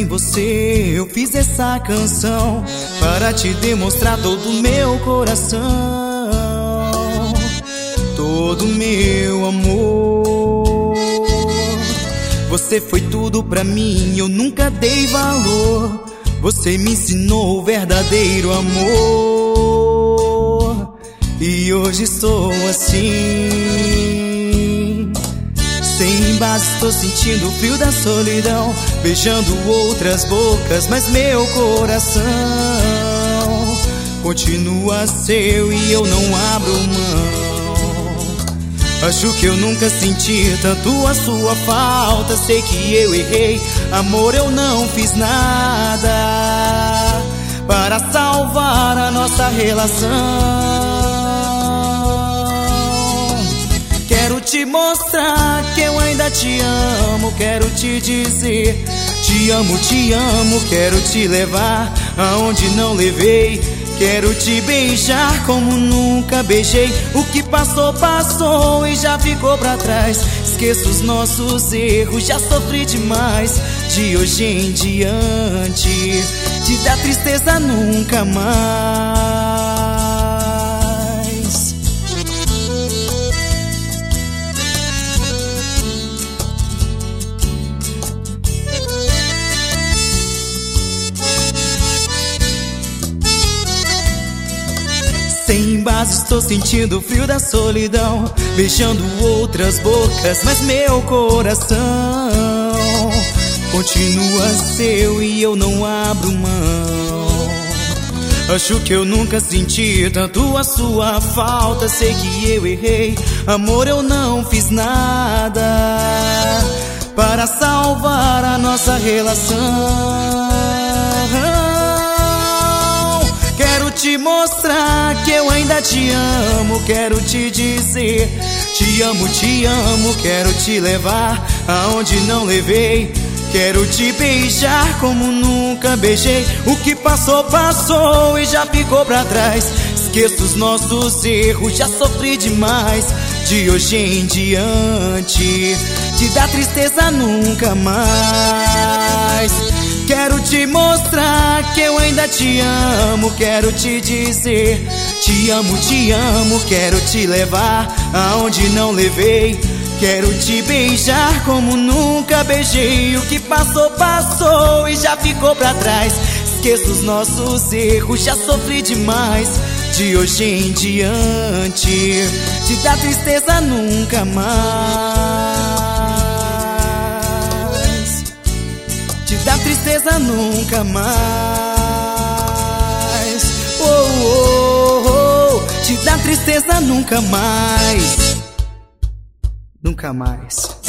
em você eu fiz essa canção, para te demonstrar todo o meu coração, todo o meu amor. Você foi tudo pra mim, eu nunca dei valor. Você me ensinou o verdadeiro amor, e hoje sou assim. Sem base, estou sentindo o frio da solidão, beijando outras bocas, mas meu coração continua seu e eu não abro mão. Acho que eu nunca senti tanto a sua falta. Sei que eu errei, amor, eu não fiz nada para salvar a nossa relação. Quero te mostrar que eu ainda te amo. Quero te dizer te amo, quero te levar aonde não levei. Quero te beijar como nunca beijei. O que passou, passou e já ficou pra trás. Esqueço os nossos erros, já sofri demais. De hoje em diante, te dá tristeza nunca mais. Sem base, estou sentindo o frio da solidão, beijando outras bocas, mas meu coração continua seu e eu não abro mão. Acho que eu nunca senti tanto a sua falta. Sei que eu errei, amor, eu não fiz nada para salvar a nossa relação. Quero te mostrar que eu ainda te amo. Quero te dizer te amo, quero te levar aonde não levei. Quero te beijar como nunca beijei. O que passou, passou e já ficou pra trás. Esqueço os nossos erros, já sofri demais. De hoje em diante, te dá tristeza nunca mais. Quero te mostrar que eu ainda te amo. Quero te dizer te amo, quero te levar aonde não levei. Quero te beijar como nunca beijei. O que passou, passou e já ficou pra trás. Esqueço os nossos erros, já sofri demais. De hoje em diante, te dá tristeza nunca mais. Te dá tristeza nunca mais. Oh, oh, oh. Te dá tristeza nunca mais. Nunca mais.